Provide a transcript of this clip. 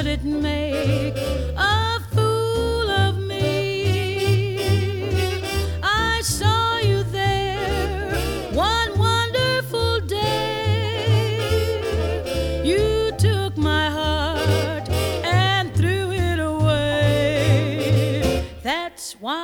could it make a fool of me? I saw you there one wonderful day. You took my heart and threw it away. That's why